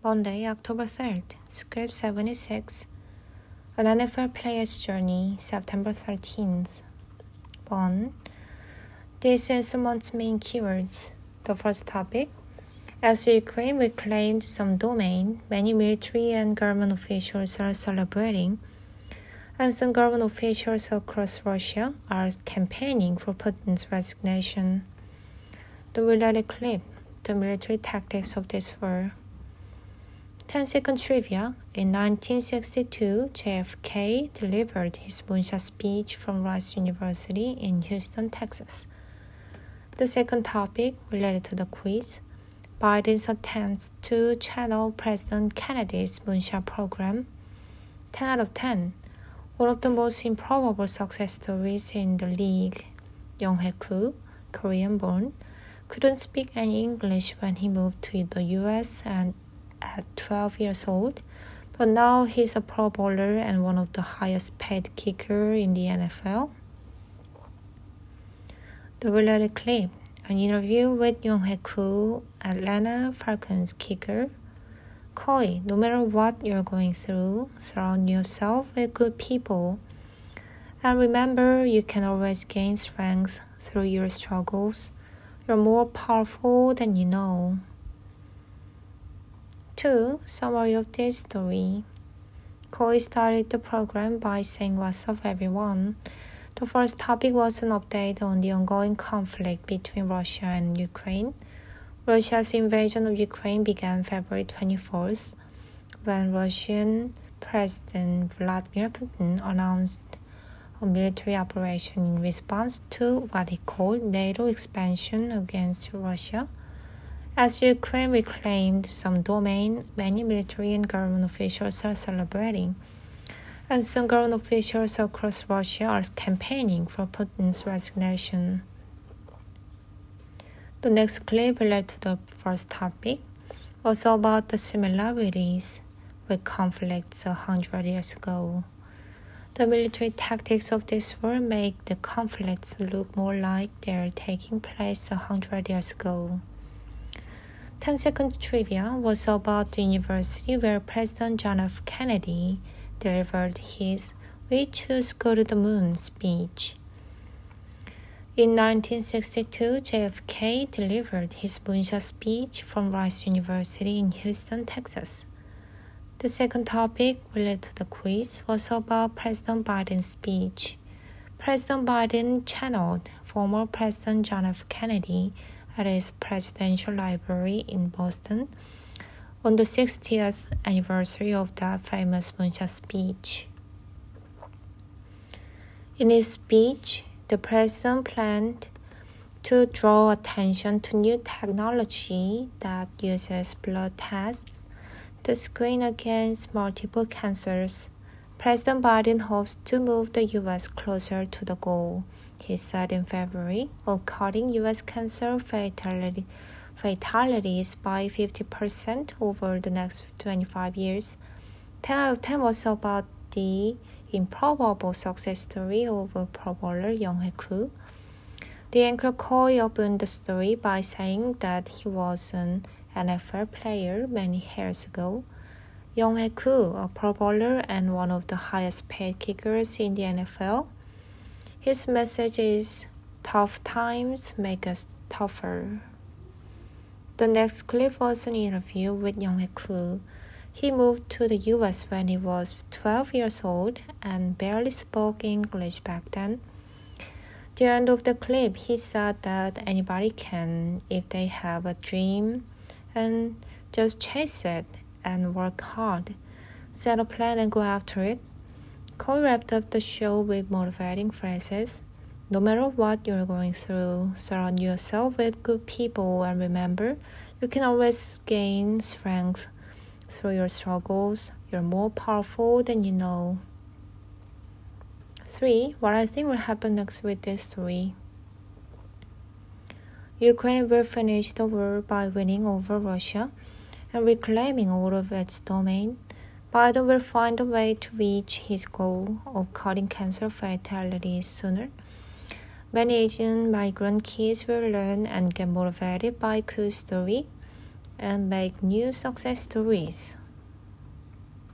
Monday, October 3rd, Script 76. An NFL player's journey, September 13th. 1. This is the month's main keywords. The first topic. As Ukraine reclaimed some domain, many military and government officials are celebrating, and some government officials across Russia are campaigning for Putin's resignation. The related clip. The military tactics of this war. 10-second trivia. In 1962, JFK delivered his moonshot speech from Rice University in Houston, Texas. The second topic, related to the quiz. Biden's attempts to channel President Kennedy's moonshot program. 10 out of 10. One of the most improbable success stories in the league. Young Hae-koo, Korean-born, couldn't speak any English when he moved to the U.S. and at 12 years old, but now he's a Pro Bowler and one of the highest paid kicker in the NFL. The related clip, an interview with Young Hae-koo, Atlanta Falcons kicker. Koi, no matter what you're going through, surround yourself with good people. And remember, you can always gain strength through your struggles. You're more powerful than you know. 2. Summary of this story. Koi started the program by saying what's up everyone. The first topic was an update on the ongoing conflict between Russia and Ukraine. Russia's invasion of Ukraine began February 24th, when Russian President Vladimir Putin announced a military operation in response to what he called NATO expansion against Russia. As Ukraine reclaimed some domain, many military and government officials are celebrating, and some government officials across Russia are campaigning for Putin's resignation. The next clip related to the first topic was about the similarities with conflicts 100 years ago. The military tactics of this war make the conflicts look more like they're taking place 100 years ago. 10-second trivia was about the university where President John F. Kennedy delivered his "We Choose Go to the Moon" speech. In 1962, JFK delivered his moonshot speech from Rice University in Houston, Texas. The second topic, related to the quiz, was about President Biden's speech. President Biden channeled former President John F. Kennedy at his presidential library in Boston on the 60th anniversary of that famous moonshot speech. In his speech, the president planned to draw attention to new technology that uses blood tests to screen against multiple cancers. President Biden hopes to move the U.S. closer to the goal, he said in February, of cutting U.S. cancer fatalities by 50% over the next 25 years. 10 out of 10 was about the improbable success story of Pro Bowler Young Hae-koo. The anchor Koi opened the story by saying that he was an NFL player many years ago. Young Hae-koo, a Pro Bowler and one of the highest paid kickers in the NFL. His message is, tough times make us tougher. The next clip was an interview with Young Hae-koo. He moved to the U.S. when he was 12 years old and barely spoke English back then. At the end of the clip, he said that anybody can, if they have a dream, and just chase it and work hard. Set a plan and go after it. Koi wrapped up the show with motivating phrases. No matter what you're going through, surround yourself with good people and remember, you can always gain strength through your struggles. You're more powerful than you know. 3. What I think will happen next with this story. Ukraine will finish the war by winning over Russia and reclaiming all of its domain. Biden will find a way to reach his goal of cutting cancer fatalities sooner. Many Asian migrant kids will learn and get motivated by Koo's story. and make new success stories.